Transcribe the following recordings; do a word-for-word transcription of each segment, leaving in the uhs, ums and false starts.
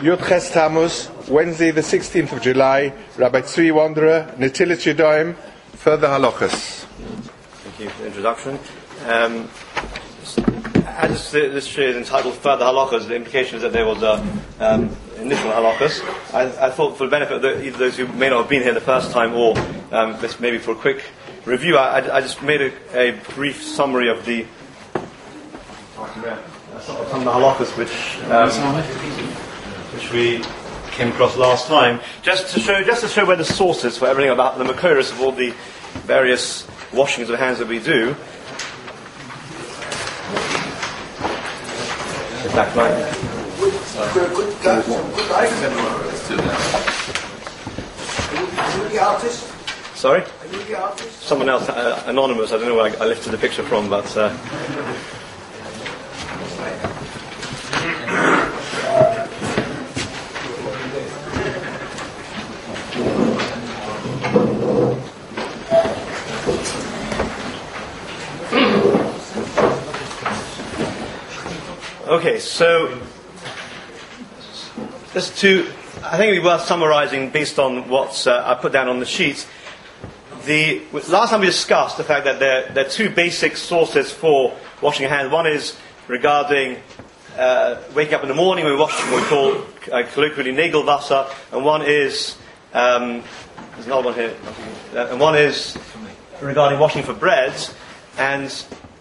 Yud Ches Tammuz, Wednesday the sixteenth of July, Rabbi Tzvi Wanderer, Netilat Yadayim, further halachas. Thank you for the introduction. Um, as this shir is entitled Further Halachas, the implication is that there was a um, initial halachas. I, I thought for the benefit of the, either those who may not have been here the first time or um, this maybe for a quick review, I, I, I just made a, a brief summary of the some of the halachas which um, which we came across last time, just to show just to show where the source is for everything about the makoros of all the various washings of hands that we do. Back line. Sorry? Someone else, uh, anonymous. I don't know where I, I lifted the picture from, but. Uh, Okay, so just to, I think it'd be worth summarising based on what uh, I put down on the sheet. The last time we discussed the fact that there, there are two basic sources for washing your hands. One is regarding uh, waking up in the morning when we wash what we call uh, colloquially Nagelwasser, and one is um, there's another one here, and one is regarding washing for bread. And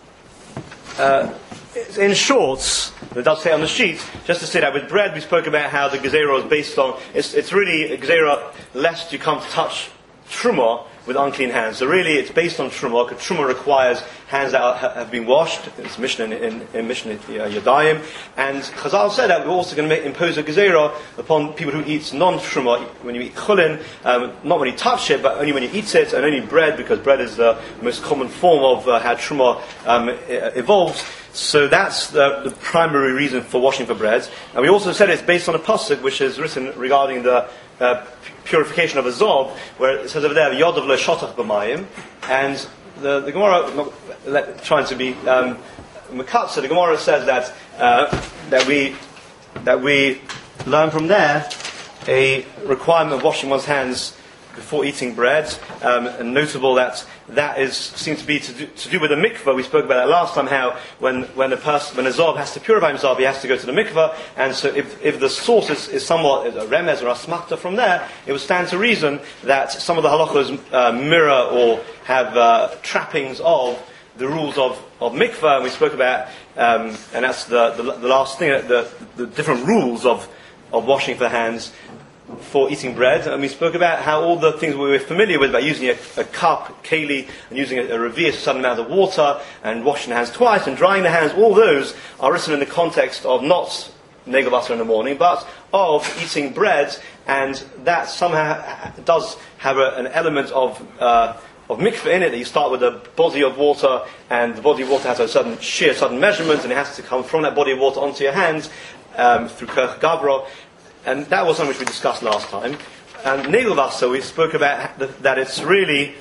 uh, in short, it does say on the sheet, just to say that with bread we spoke about how the gezerah is based on, it's, it's really a gezerah lest you come to touch truma with unclean hands. So really it's based on truma, because truma requires hands that are, have been washed. It's Mishnah in, in, in Mishnah Yadayim. And Chazal said that we're also going to make, impose a gezerah upon people who eat non-truma. When you eat chulin, um, not when you touch it, but only when you eat it, and only bread, because bread is the most common form of uh, how truma um, evolves. So that's the, the primary reason for washing for bread. And we also said it's based on a pasuk which is written regarding the uh, purification of a zov, where it says over there, Yod of lo shotach b'mayim, and the, the Gemara, not let, trying to be um, mekatzer, the Gemara says that uh, that we that we learn from there a requirement of washing one's hands before eating bread, um, and notable that that is seems to be to do, to do with the mikveh. We spoke about that last time. How when when a person when a zov has to purify himself, he has to go to the mikveh, and so if if the source is, is somewhat a remez or a asmachta from there, it would stand to reason that some of the halachos uh, mirror or have uh, trappings of the rules of of mikveh. And we spoke about, um, and that's the, the the last thing, the the different rules of of washing for hands for eating bread, and we spoke about how all the things we were familiar with, about using a, a cup, keli, and using a, a revius, a certain amount of water, and washing the hands twice, and drying the hands, all those are written in the context of not Nagelwasser in the morning, but of eating bread, and that somehow does have a, an element of uh, of mikveh in it, that you start with a body of water, and the body of water has a certain sheer, certain measurement, and it has to come from that body of water onto your hands um, through Kerch Gavra. And that was something which we discussed last time. And Nagelwasser, we spoke about that it's really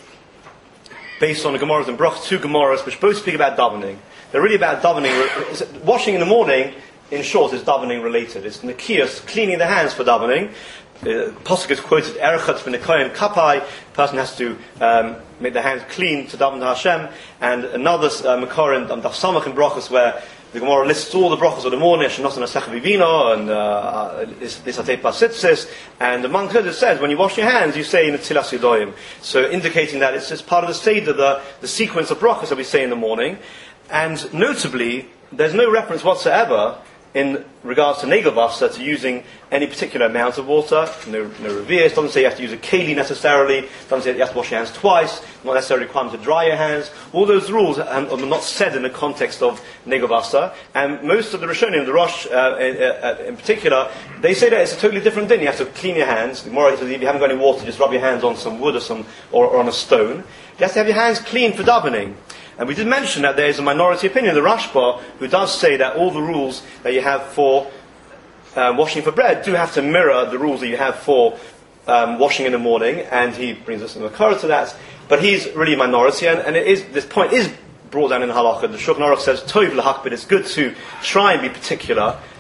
based on the Gemaras and Brach, two Gemaras, which both speak about davening. They're really about davening. Washing in the morning, in short, is davening related. It's Nikias, cleaning the hands for davening. The Pasuk is quoted, Erechatz v'nekoyin kapai, the person has to um, make their hands clean to daven to Hashem. And another uh, Makar and Daf Samach in Brachos, where the Gemara lists all the brachos of the morning, Shenosan Asech Vivino, and Isatei Pasitzis, and among others it says, when you wash your hands, you say in the Netilas Yadayim. So indicating that it's just part of the Seder, the, the sequence of brachos that we say in the morning. And notably, there's no reference whatsoever in regards to Nagelwasser to using any particular amount of water. No, no reveres. Doesn't say you have to use a keli necessarily. Doesn't say you have to wash your hands twice. Not necessarily requirement to dry your hands. All those rules are not said in the context of Nagelwasser. And most of the Rishonim, the Rosh uh, in, uh, in particular, they say that it's a totally different thing. You have to clean your hands. The Gemara says if you haven't got any water, just rub your hands on some wood or some or, or on a stone. You have to have your hands clean for davening. And we did mention that there is a minority opinion, the Rashba, who does say that all the rules that you have for um, washing for bread do have to mirror the rules that you have for um, washing in the morning, and he brings us in the Makar to that. But he's really a minority, and, and it is, this point is brought down in Halakha. The Shulchan Aruch says, Tov l'hakbid, it's good to try and be particular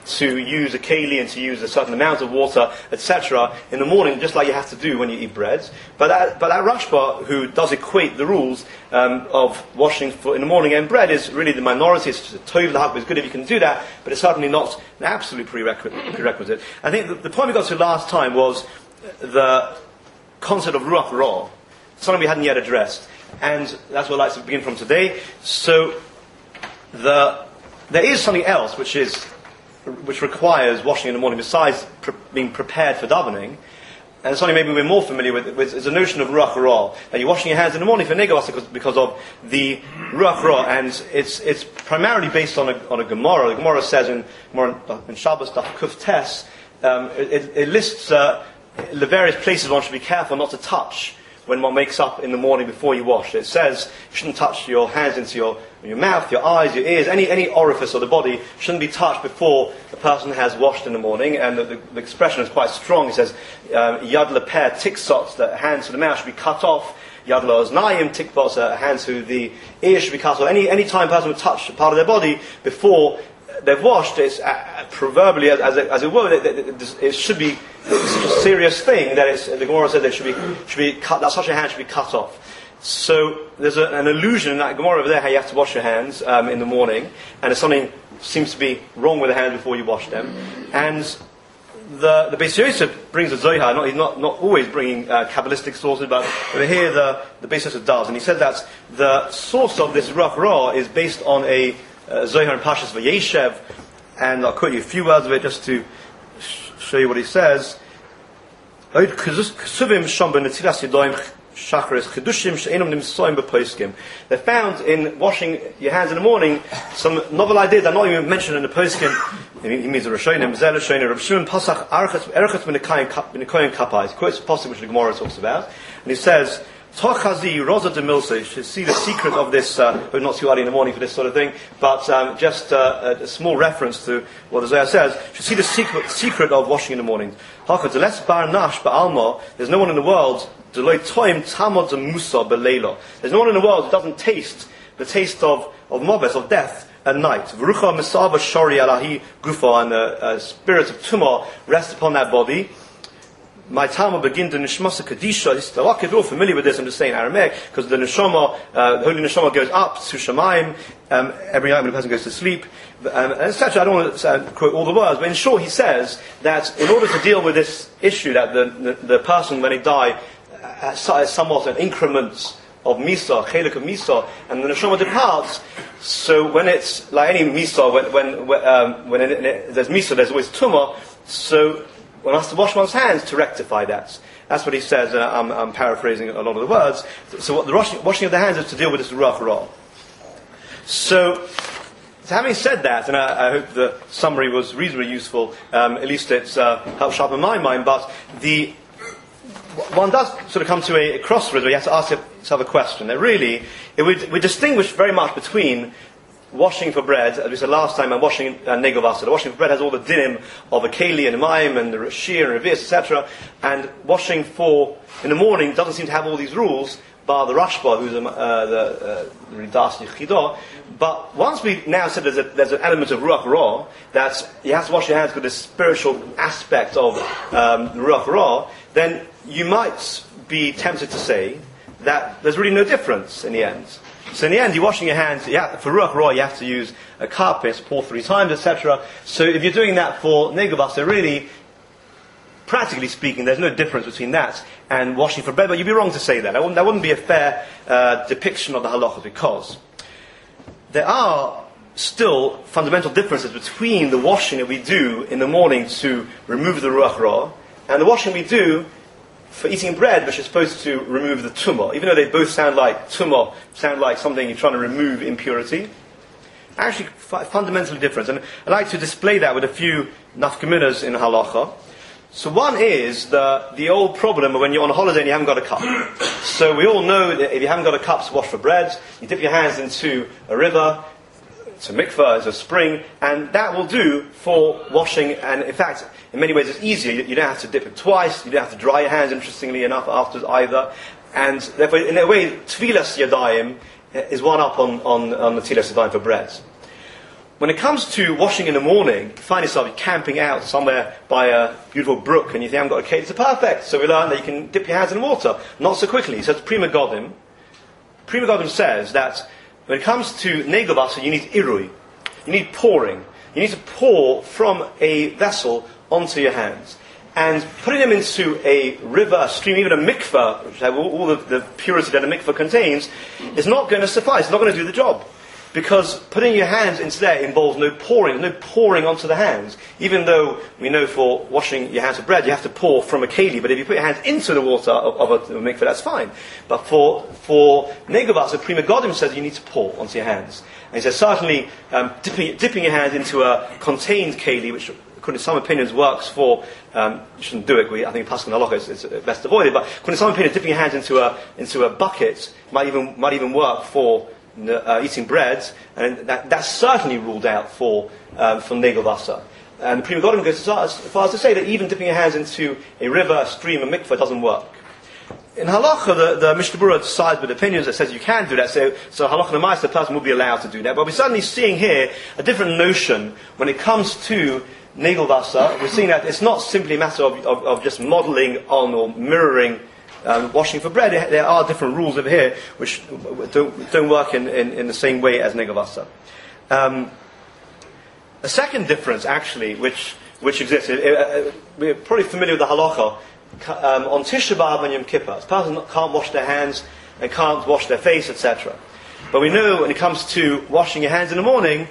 to use a keli and to use a certain amount of water, et cetera, in the morning, just like you have to do when you eat bread. But that, but that Rashba, who does equate the rules um, of washing for, in the morning and bread, is really the minority. It's tov l'hakba. It's good if you can do that, but it's certainly not an absolute prerequisite. prerequisite. I think the, the point we got to last time was the concept of ruach ra, something we hadn't yet addressed, and that's what I'd like to begin from today. So the there is something else which is which requires washing in the morning besides pre- being prepared for davening, and something maybe we're more familiar with, with is the notion of ruach ra, that you're washing your hands in the morning for negavas because, because of the ruach ra, and it's it's primarily based on a on a Gemara. The Gemara says in Gemara in Shabbos Daf Kuf Tes, um, it, it lists uh, the various places one should be careful not to touch when one wakes up in the morning before you wash. It says you shouldn't touch your hands into your your mouth, your eyes, your ears, any any orifice of the body shouldn't be touched before the person has washed in the morning. And the, the, the expression is quite strong. It says yad leper tiksot, the hands to the mouth should be cut off. Yad lo'oznayim tikvos, the hands to the ears should be cut off. Any any time a person would touch a part of their body before they've washed, it's uh, proverbially, as, as, it, as it were, it, it, it should be such a serious thing that it's, the Gemara said that should be should be cut, that such a hand should be cut off. So there's a, an allusion in that Gemara over there how you have to wash your hands um, in the morning, and there's something seems to be wrong with the hands before you wash them. And the the Beis Yosef brings a Zohar, not, he's not, not always bringing uh, Kabbalistic sources, but over here the, the Beis Yosef does, and he said that the source of this ruach ra is based on a uh, Zohar in Pashas Vayeshev, and I'll quote you a few words of it just to sh- show you what he says. They're found in washing your hands in the morning some novel ideas that are not even mentioned in the poskim. He means the Rishonim, Zel Rishonim, Rav Shimon Pasach Erchet B'Nekoyim Kappa. He quotes a passage which the Gemara talks about, and he says, Tochazi Rosa de Milsa, you should see the secret of this, uh, but not too early in the morning for this sort of thing, but um, just uh, a, a small reference to what the Zohar says, you should see the secret, secret of washing in the morning. There's no one in the world, there's no one in the world who doesn't taste the taste of, of moves, of death, at night. And the uh, spirit of tumah rests upon that body. My Talmud begins the Nishmasa Kadisha. We're all familiar with this, I'm just saying Aramaic, because the Neshama, uh, the Holy Neshama goes up to Shamayim um, every night when the person goes to sleep, um, et cetera. I don't want to uh, quote all the words, but in short he says that in order to deal with this issue, that the, the, the person, when they die, has somewhat an increment of Misa, Chelik of Misa, and the Neshama departs, so when it's, like any Misa, when, when, um, when it, it, there's Misa, there's always Tumah, so one has to wash one's hands to rectify that. That's what he says, and I'm, I'm paraphrasing a lot of the words. So what the washing, washing of the hands is to deal with this ruach ra. So, so having said that, and I, I hope the summary was reasonably useful, um, at least it's uh, helped sharpen my mind, but the one does sort of come to a, a crossroads where you have to ask yourself a question. That really, it would, we distinguish very much between washing for bread, as we said last time, and washing uh, negovasa. The washing for bread has all the dinim of a keli and a maim and the shir and revis, et cetera. And washing for in the morning doesn't seem to have all these rules, bar the Rashba, who's a, uh, the Ridas Yichidah. But once we now said there's, a, there's an element of ruach ra, that you have to wash your hands with this spiritual aspect of um, ruach ra, then you might be tempted to say that there's really no difference in the end. So in the end, you're washing your hands, you have, for ruach ra you have to use a cup, it's pour three times, et cetera. So if you're doing that for negavasa, really, practically speaking, there's no difference between that and washing for bread, but you'd be wrong to say that. That wouldn't, that wouldn't be a fair uh, depiction of the halachas, because there are still fundamental differences between the washing that we do in the morning to remove the ruach ra and the washing we do for eating bread, which is supposed to remove the tumah. Even though they both sound like tumah, sound like something you're trying to remove impurity, actually f- fundamentally different. And I like to display that with a few nafkaminas in halacha. So one is the the old problem of when you're on a holiday and you haven't got a cup. So we all know that if you haven't got a cup to wash for bread, you dip your hands into a river, it's a mikveh, it's a spring, and that will do for washing. And in fact, in many ways it's easier. You, you don't have to dip it twice, you don't have to dry your hands, interestingly enough, after either. And therefore, in a way, tfilas yadayim is one up on, on, on the tilas yadayim for bread. when it comes to washing in the morning, you find yourself camping out somewhere by a beautiful brook and you think, I've got a cake, it's perfect. So we learn that you can dip your hands in the water. Not so quickly. So it's Prima Godim. Prima Godim says that when it comes to Negel Wasser, you need irui. You need pouring. You need to pour from a vessel onto your hands. And putting them into a river, a stream, even a mikveh, which have all, all the, the purity that a mikveh contains, is not going to suffice. It's not going to do the job. Because putting your hands into there involves no pouring, no pouring onto the hands. Even though we know for washing your hands with bread, you have to pour from a keli. But if you put your hands into the water of, of a, of a mikveh, that's fine. But for for Negel Wasser, Prima Godim says you need to pour onto your hands. And he says certainly um, dipping, dipping your hands into a contained keli, which according to some opinions works for, um, you shouldn't do it, we, I think Pascal Halacha is, is best avoided, but according to some opinions, dipping your hands into a, into a bucket might even, might even work for uh, eating bread, and that, that's certainly ruled out for, um, for Negel Wasser. And the Prima Godim goes as far as to say that even dipping your hands into a river, a stream, a mikveh doesn't work. In Halacha, the, the Mishnah Berurah sides with opinions that says you can do that, so, so Halacha Namaisa, the person will be allowed to do that. But we're certainly seeing here a different notion when it comes to Negel Wasser. We're seeing that it's not simply a matter of, of, of just modelling on or mirroring um, washing for bread. There are different rules over here which don't, don't work in, in, in the same way as Negel Wasser. Um, a second difference, actually, which, which exists, uh, we're probably familiar with the Halacha. Um, on Tisha B'Av and Yom Kippur, a person can't wash their hands and can't wash their face, et cetera. But we know when it comes to washing your hands in the morning,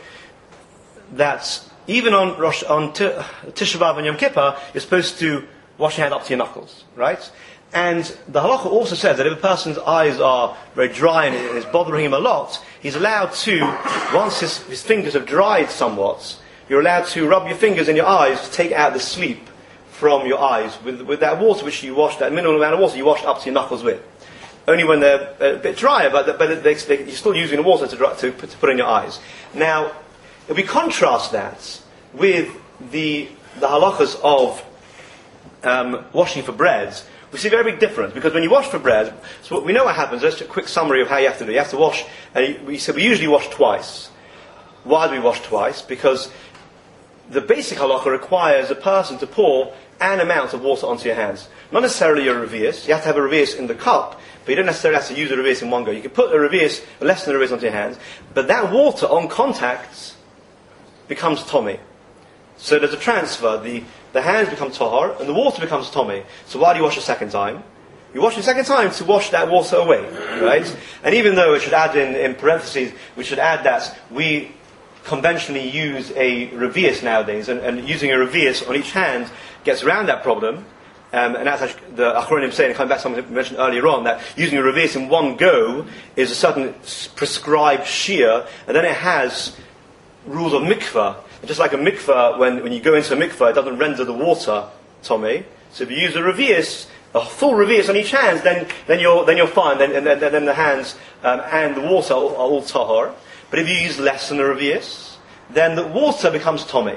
that even on, Rosh, on T- Tisha B'Av and Yom Kippur, you're supposed to wash your hand up to your knuckles, right? And the Halacha also says that if a person's eyes are very dry and it is bothering him a lot, he's allowed to, once his, his fingers have dried somewhat, you're allowed to rub your fingers in your eyes to take out the sleep from your eyes with, with that water which you wash, that minimal amount of water you wash up to your knuckles with. Only when they're a bit drier, but, but they, they, you're still using the water to, dry, to, put, to put in your eyes. Now, if we contrast that with the, the halachas of um, washing for breads, we see a very big difference. Because when you wash for bread, so we know what happens. Just a quick summary of how you have to do it. You have to wash, and we said we usually wash twice. Why do we wash twice? Because the basic halacha requires a person to pour an amount of water onto your hands. Not necessarily a revius. You have to have a revius in the cup, but you don't necessarily have to use a revius in one go. You can put a revius, less than a revius onto your hands, but that water on contact becomes tommy. So there's a transfer. The, the hands become tahar, and the water becomes tommy. So why do you wash a second time? You wash a second time to wash that water away, right? And even though it should add in, in parentheses, we should add that we conventionally use a revius nowadays, and, and using a revius on each hand gets around that problem. Um, and that's actually the Achronim saying, coming back to something we mentioned earlier on, that using a revius in one go is a certain prescribed shear, and then it has rules of mikveh. And just like a mikveh, when, when you go into a mikveh, it doesn't render the water tommy. So if you use a revius, a full revius on each hand, then, then, you're, then you're fine, then, and then, then the hands um, and the water are, are all tahor. But if you use less than a revius, then the water becomes tommy.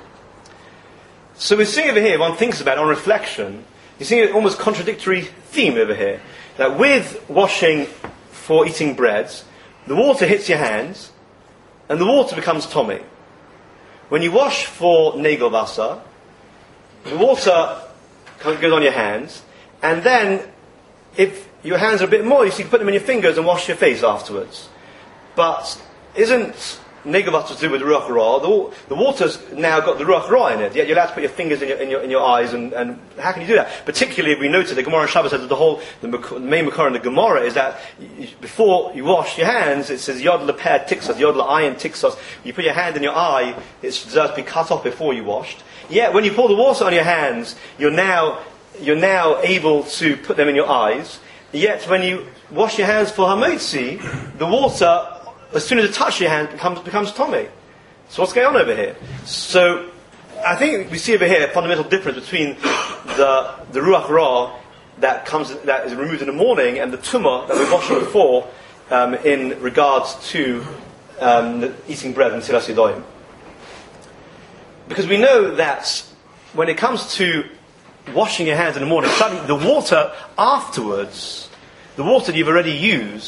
So we're seeing over here, one thinks about it on reflection, you're seeing an almost contradictory theme over here. That with washing for eating breads, the water hits your hands, and the water becomes tommy. When you wash for Negel Wasser, the water goes on your hands, and then if your hands are a bit moist, you can put them in your fingers and wash your face afterwards. But isn't Negel Wasser to do with Ruach Ra? The, the water's now got the Ruach Ra in it, yet you're allowed to put your fingers in your, in your, in your eyes, and, and how can you do that? Particularly if we noted the Gemara in Shabbos says that the whole, the, the main Makar in the Gemara is that you, before you wash your hands, it says Yod Leper Tixos, Yod Le'ayin Tixos. You put your hand in your eye, it's deserves to be cut off before you washed. Yet when you pour the water on your hands, you're now, you're now able to put them in your eyes. Yet when you wash your hands for Hamotzi, the water, as soon as it touches your hand, becomes becomes tommy. So what's going on over here? So I think we see over here a fundamental difference between the the Ruach Ra that comes that is removed in the morning and the tumah that we're washing before um, in regards to um, the eating bread and Tzilas Yadayim. Because we know that when it comes to washing your hands in the morning, suddenly the water afterwards, the water you've already used,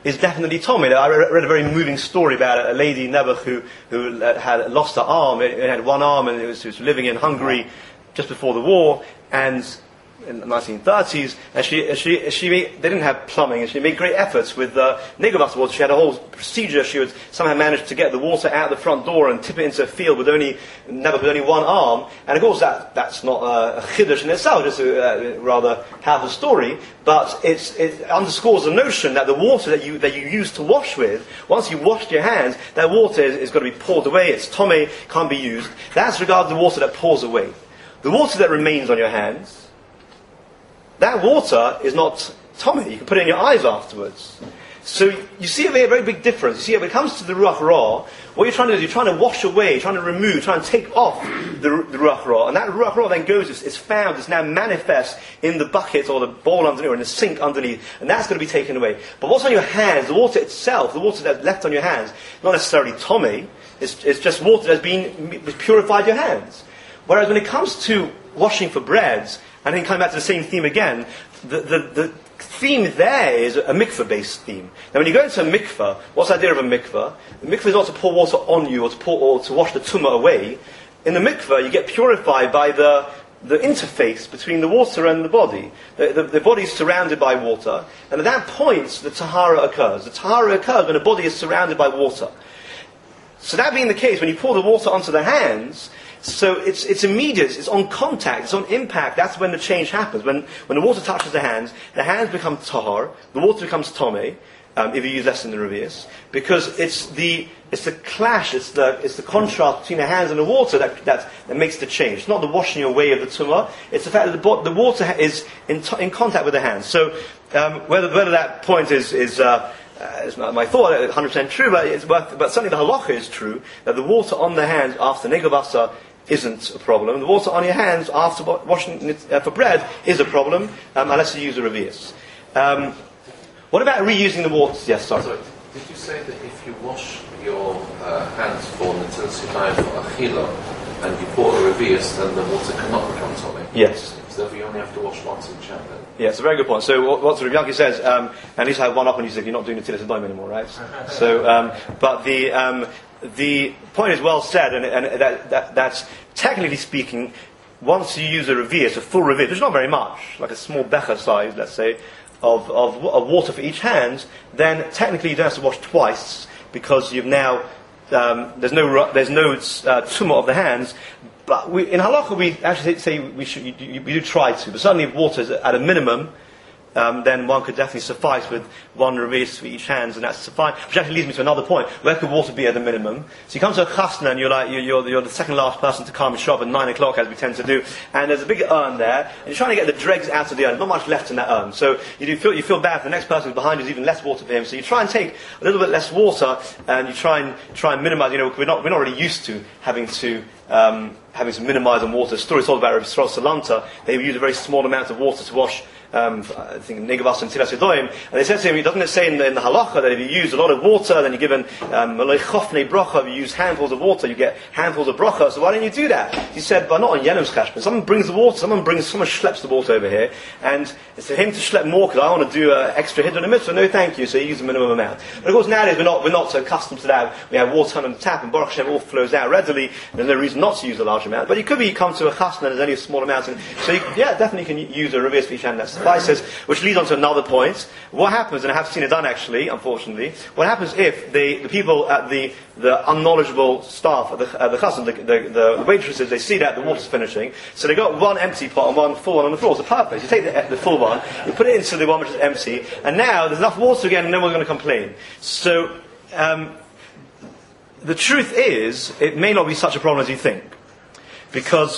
is definitely Tommy. I read a very moving story about a lady in Nebuch who, who had lost her arm. It had one arm and it was, it was living in Hungary just before the war, and in the nineteen thirties, and she, she, she made, they didn't have plumbing, and she made great efforts with uh, Negerwasser water. She had a whole procedure. She would somehow manage to get the water out the front door and tip it into a field with only, never with only one arm. And of course, that, that's not a, a chiddush in itself, just a, a rather powerful story, but it's, it underscores the notion that the water that you, that you use to wash with, once you washed your hands, that water is, is got to be poured away. It's tomei, can't be used. That's regarding the water that pours away. The water that remains on your hands, that water is not tomei. You can put it in your eyes afterwards. So you see a very, very big difference. You see, when it comes to the Ruach Ra, what you're trying to do is you're trying to wash away, you're trying to remove, trying to take off the, the Ruach Ra. And that Ruach Ra then goes, it's, it's found, it's now manifest in the bucket or the bowl underneath or in the sink underneath. And that's going to be taken away. But what's on your hands, the water itself, the water that's left on your hands, not necessarily tomei, it's, it's just water that's been purified your hands. Whereas when it comes to washing for breads, and then coming back to the same theme again, the, the, the theme there is a mikveh-based theme. Now when you go into a mikveh, what's the idea of a mikveh? The mikveh is not to pour water on you or to, pour, or to wash the tumah away. In the mikveh, you get purified by the, the interface between the water and the body. The, the, the body is surrounded by water, and at that point, the tahara occurs. The tahara occurs when the body is surrounded by water. So that being the case, when you pour the water onto the hands, so it's, it's immediate, it's on contact, it's on impact, that's when the change happens. When, when the water touches the hands, the hands become tahar, the water becomes tomei, um, if you use less than the revius, because it's the, it's the clash, it's the, it's the contrast between the hands and the water that, that, that makes the change. It's not the washing away of the tumah, it's the fact that the, the water is in, t- in contact with the hands. So um, whether, whether that point is, is uh, Uh, it's not my thought, one hundred percent true, but, it's, but, but certainly the halacha is true, that the water on the hands after Negerwasser isn't a problem. The water on your hands after washing it uh, for bread is a problem, um, unless you use a revius. Um, what about reusing the water? Yes, sorry. sorry. Did you say that if you wash your uh, hands for Netilas Yadayim for Achila, and you pour a revius, then the water cannot become tomei? Yes. So therefore you only have to wash once each hand then? Yeah, it's a very good point. So what, what Rabbi Yanki says, um, and at least I have one up on you, said you're not doing Netilas Yadayim anymore, right? So, um, but the um, the point is well said, and, and that, that, that's technically speaking, once you use a revius, a full revius, which is not very much, like a small becher size, let's say, of, of, of water for each hand, then technically you don't have to wash twice, because you've now, um, there's no, there's no uh, tumah of the hands. But we, in halacha, we actually say we should, you, you, we do try to. But certainly, if water is at a minimum, um, then one could definitely suffice with one revius for each hand, and that's suffice. Which actually leads me to another point: where could water be at the minimum? So you come to a chasna, and you're like you're, you're, you're the second last person to come and shop at nine o'clock, as we tend to do, and there's a big urn there, and you're trying to get the dregs out of the urn. Not much left in that urn, so you do feel you feel bad for the next person who's behind you. There's even less water for him, so you try and take a little bit less water, and you try and try and minimise. You know, we're not we're not really used to having to. Um, having to minimise on water. The story is told about Rabbi Yisrael Salanta. They use a very small amount of water to wash, um, I think, Negerwasser and Netilas Yadayim. And they said to him, doesn't it say in the, in the halacha that if you use a lot of water, then you're given malei chofnei bracha, if you use handfuls of water, you get handfuls of bracha. So why don't you do that? He said, but not on Yenom's chashbon. Someone brings the water, someone brings, someone schleps the water over here, and it's for him to schlep more because I want to do an extra hidden in a mitzvah. No, thank you. So you use the minimum amount. But of course, nowadays we're not we're not so accustomed to that. We have water on the tap, and Baruch Hashem, it all flows out readily. There's no reason not to use a large amount. But it could be you come to a chasna and there's only a small amount, and so you, yeah, definitely can use a revius for each hand that suffices. Which leads on to another point. What happens, and I have seen it done actually, unfortunately. What happens if they, the people at the the unknowledgeable staff at the, at the chasna, the, the, the waitresses, they see that the water's finishing, so they got one empty pot and one full one on the floor. It's perfect. You take the, the full one, you put it into the one which is empty, and now there's enough water again, and no one's going to complain. So. Um, The truth is, it may not be such a problem as you think. Because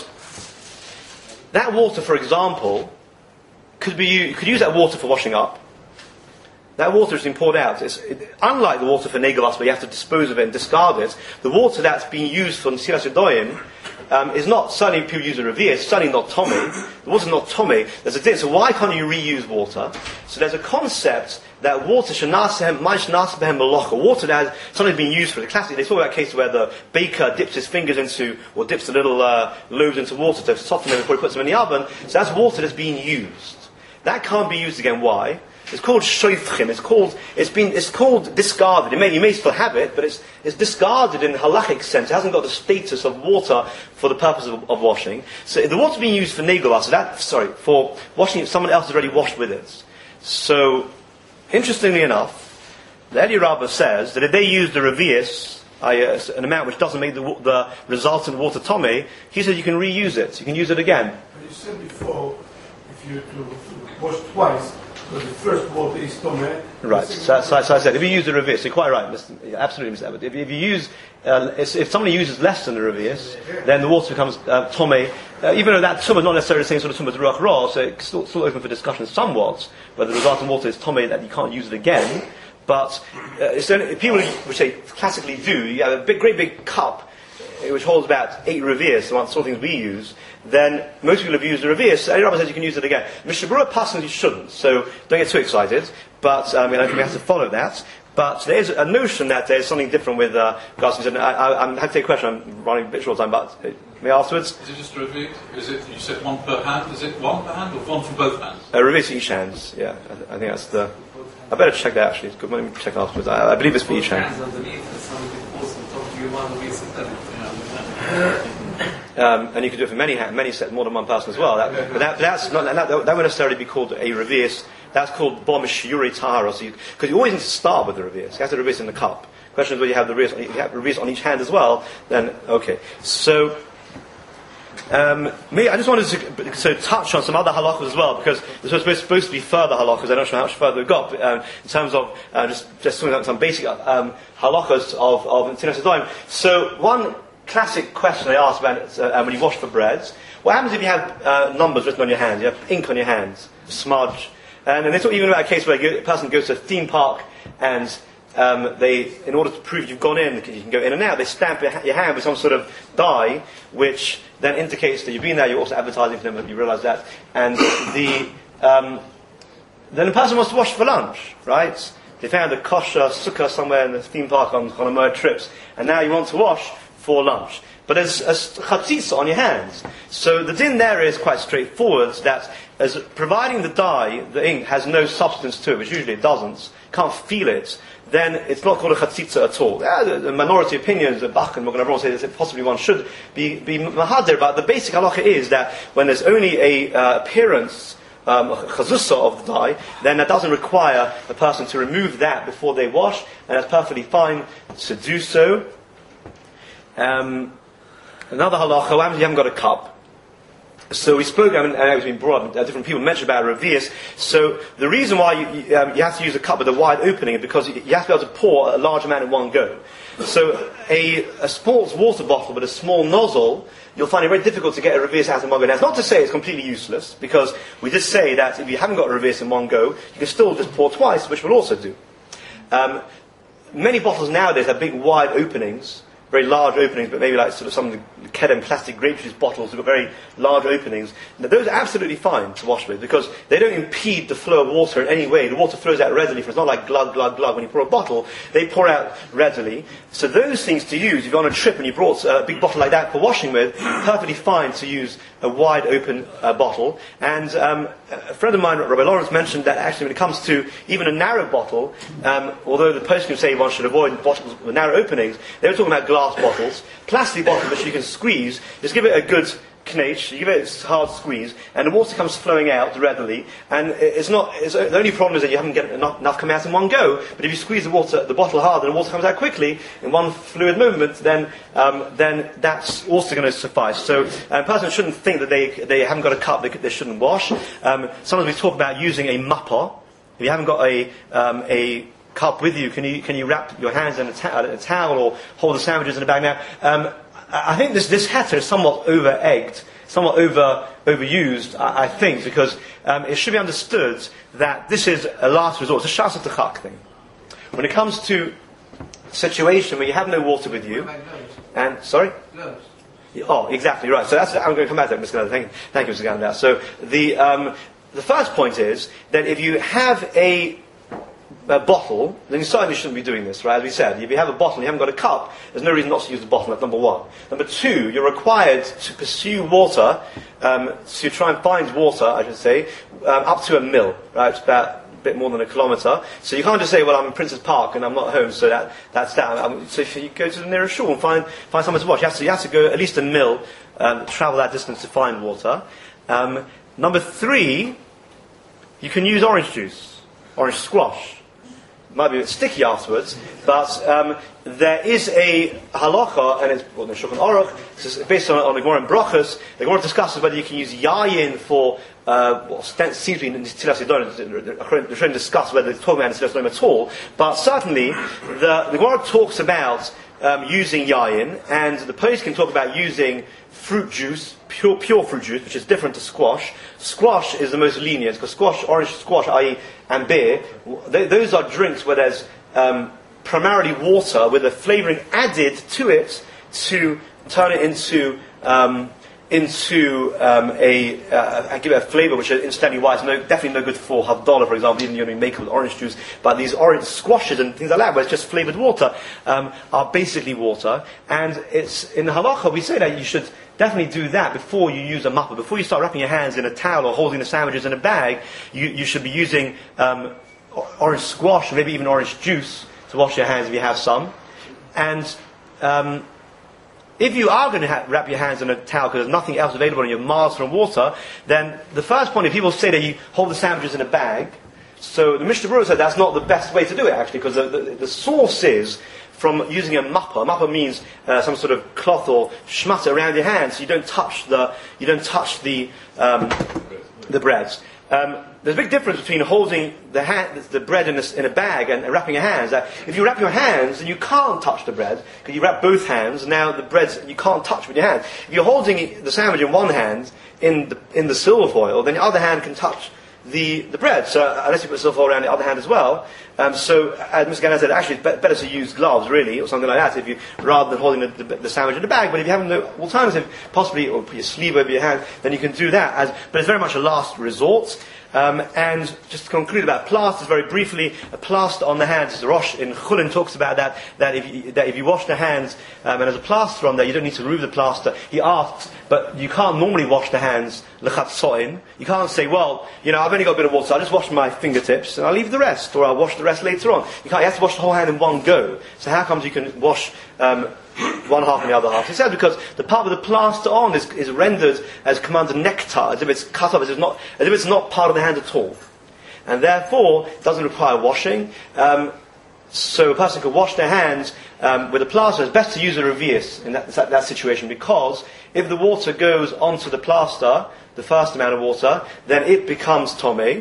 that water, for example, could be you could use that water for washing up. That water has been poured out. It's, it, unlike the water for Negerwasser, where you have to dispose of it and discard it, the water that's being used for Netilas Yadayim um, is not, certainly people use a revius, it's certainly not tomei. The water's not tomei. There's a difference. So why can't you reuse water? So there's a concept that water shenasem, behem melocha, water that has something being used for the classic. They talk about a case where the baker dips his fingers into, or dips the little uh, loaves into water to soften them before he puts them in the oven. So that's water that's being used. That can't be used again. Why? It's called shoifchim. It's called. It's been. It's called discarded. It may, you may still have it, but it's it's discarded in the halachic sense. It hasn't got the status of water for the purpose of, of washing. So the water being used for negel, so that sorry for washing, someone else has already washed with it. So, interestingly enough, the Eli Rabbah says that if they use the revius, uh, an amount which doesn't make the, the resultant water tomei, he says you can reuse it. You can use it again. But you said before, if you to, to wash twice, but the first water is tomei. Right. So, so, so I said, if you use the revius, you're quite right, Mister You're absolutely, Mister Abbott. If, if you use, uh, if somebody uses less than the revius, then the water becomes uh, tomei. Uh, even though that tumah is not necessarily the same sort of tumah as ruach ra, so it's still, still open for discussion somewhat, whether the resultant water is tomei that you can't use it again. But uh, it's only, people which they classically do, you have a big, great big cup uh, which holds about eight revius, the sort of things we use. Then most people have used the revius. Eli Rabbah says you can use it again. Mishnah Berurah passes you shouldn't, so don't get too excited. But um, I mean, I think we have to follow that. But there is a notion that there's something different with uh, Garson said. I, I, I'm happy to take a question. I'm running a bit short time, but uh, may I afterwards? Is it just a revius? Is it? You said one per hand. Is it one per hand or one for both hands? A revius each hands. Yeah, I, th- I think that's the. I better check that actually. It's good. Let me check afterwards. I, I believe it's for each hand. Um, and you can do it for many many set more than one person as well. That, but that, that's not, that, that won't necessarily be called a revius. That's called bom shiuri tahara. So because you, you always need to start with the revius. You have the revius in the cup. The question is whether you have the revius. If you have the revius on each hand as well, then okay. So. Um, me, I just wanted to so touch on some other halachas as well, because there's supposed, supposed to be further halachas. I don't know how much further we've got, but, um, in terms of uh, just just some, some basic um, halachas of of Netilas Yadayim. So one classic question I ask about uh, when you wash for breads: what happens if you have uh, numbers written on your hands? You have ink on your hands, smudge, and, and they talk even about a case where a person goes to a theme park and. Um, they, in order to prove you've gone in, because you can go in and out, they stamp your, your hand with some sort of dye, which then indicates that you've been there. You're also advertising for them, you realise that. And the um, then the person wants to wash for lunch, right? They found a kosher sukkah somewhere in the theme park on on a Moed trips, and now you want to wash for lunch. But there's a chatzitza on your hands. So the din there is quite straightforward, that as providing the dye, the ink, has no substance to it, which usually it doesn't, can't feel it, then it's not called a chatzitza at all. Yeah, the, the minority opinions, the Bach and Morgan everyone say that possibly one should be, be mahader, but the basic halacha is that when there's only a uh, appearance, um, chazusa of the dye, then that doesn't require a person to remove that before they wash, and that's perfectly fine to do so. Um, Another halacha, what happens if you haven't got a cup? So we spoke, I mean, and it's been brought up, uh, different people mentioned about revius. So the reason why you, you, um, you have to use a cup with a wide opening is because you have to be able to pour a large amount in one go. So a, a sports water bottle with a small nozzle, you'll find it very difficult to get a revius out in one go. Now, it's not to say it's completely useless, because we just say that if you haven't got a revius in one go, you can still just pour twice, which will also do. Um, many bottles nowadays have big wide openings, very large openings, but maybe like sort of some of the Kedem plastic grape juice bottles have got very large openings. Now, those are absolutely fine to wash with, because they don't impede the flow of water in any way. The water flows out readily. It's not like glug, glug, glug. When you pour a bottle, they pour out readily. So those things to use, if you're on a trip and you brought a big bottle like that for washing with, perfectly fine to use a wide open uh, bottle. And um, a friend of mine, Rabbi Lawrence, mentioned that actually when it comes to even a narrow bottle, um, although the postscript say one should avoid bottles with narrow openings, they were talking about glass bottles, plastic bottles which you can squeeze. Just give it a good knetch, you give it a hard squeeze, and the water comes flowing out readily. And it's not. It's, the only problem is that you haven't get enough, enough come out in one go. But if you squeeze the water, the bottle hard, and the water comes out quickly in one fluid movement, then um, then that's also going to suffice. So a person shouldn't think that they they haven't got a cup, they, they shouldn't wash. Um, sometimes we talk about using a mappa. If you haven't got a um, a cup with you, can you can you wrap your hands in a, ta- a towel or hold the sandwiches in a bag? Now, um, I think this this heter is somewhat over-egged, somewhat over overused, I, I think, because um, it should be understood that this is a last resort. It's a shas tachak thing. When it comes to a situation where you have no water with you, and sorry, Gloves. oh, exactly right. So that's I'm going to come back to that, Mister Gandalf. Thank, thank you, Mister Gandalf. So the um, the first point is that if you have a a bottle, then you certainly shouldn't be doing this, right? As we said, if you have a bottle and you haven't got a cup, there's no reason not to use the bottle. That's number one. Number two, you're required to pursue water, um, to try and find water, I should say, um, up to a mil, right? It's about bit more than a kilometre. So you can't just say, well, I'm in Prince's Park and I'm not home, so that, that's that. Um, so if you go to the nearest shore and find, find somewhere to wash, you have to, you have to go at least a mil, um, travel that distance to find water. Um, number three, you can use orange juice, orange squash. Might be a bit sticky afterwards, but um, there is a halacha, and it's well, the Shulchan Aruch, it's based on, on the Gemara in Brachos. The Gemara discusses whether you can use yayin for, uh, well, seems to be Netilas Yadayim. The Shulchan discuss whether it's talking about Netilas Yadayim at all, but certainly the, the Gemara talks about um, using yayin, and the Poskim can talk about using fruit juice, pure pure fruit juice, which is different to squash. Squash is the most lenient, because squash, orange squash, that is and beer, they, those are drinks where there's um, primarily water with a flavouring added to it to turn it into um, into um, a uh, and give it a flavour which, incidentally, why it's no, definitely no good for Havdalah, for example, even though you make it with orange juice. But these orange squashes and things like that, where it's just flavoured water, um, are basically water. And it's in the halacha we say that you should definitely do that before you use a mappa. Before you start wrapping your hands in a towel or holding the sandwiches in a bag, you, you should be using um, orange squash, or maybe even orange juice, to wash your hands if you have some. And um, if you are going to ha- wrap your hands in a towel because there's nothing else available and you're miles from water, then the first point, if people say that you hold the sandwiches in a bag, so the Mishnah Berurah said that's not the best way to do it, actually, because the, the, the source is from using a mappa. A mappa means uh, some sort of cloth or shmata around your hands, so you don't touch the you don't touch the um, the breads. Um, there's a big difference between holding the, hand, the bread in a, in a bag and, and wrapping your hands. Uh, if you wrap your hands, then you can't touch the bread, because you wrap both hands, and now the bread's you can't touch with your hand. If you're holding the sandwich in one hand, in the, in the silver foil, then your other hand can touch the, the bread. So uh, unless you put silver foil around the other hand as well. Um, so, as Mister Gannon said, actually it's be- better to use gloves, really, or something like that, if you rather than holding the, the, the sandwich in the bag. But if you have no alternative, possibly, or put your sleeve over your hand, then you can do that. As, but it's very much a last resort. Um, and just to conclude about plasters very briefly, a plaster on the hands, the Rosh in Chulin talks about that, that if you, that if you wash the hands um, and there's a plaster on there, you don't need to remove the plaster. He asks, but you can't normally wash the hands lechat so'in. You can't say, well, you know, I've only got a bit of water, so I'll just wash my fingertips and I'll leave the rest, or I'll wash the rest later on. You can't. You have to wash the whole hand in one go. So how comes you can wash um, one half and the other half? He said because the part with the plaster on is, is rendered as commanded nectar, as if it's cut off, as if it's not, as if it's not part of the hand at all, and therefore it doesn't require washing. Um, so a person could wash their hands um, with a plaster. It's best to use a revius in that, that, that situation, because if the water goes onto the plaster, the first amount of water, then it becomes tomei,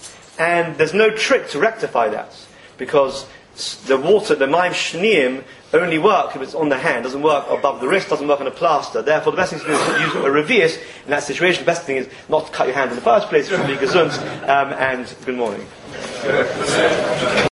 and there's no trick to rectify that, because the water, the mayim shniyim, only work if it's on the hand, doesn't work above the wrist, doesn't work on a plaster. Therefore, the best thing to do is to use a revius in that situation. The best thing is not to cut your hand in the first place. It should be gesund, um, and good morning.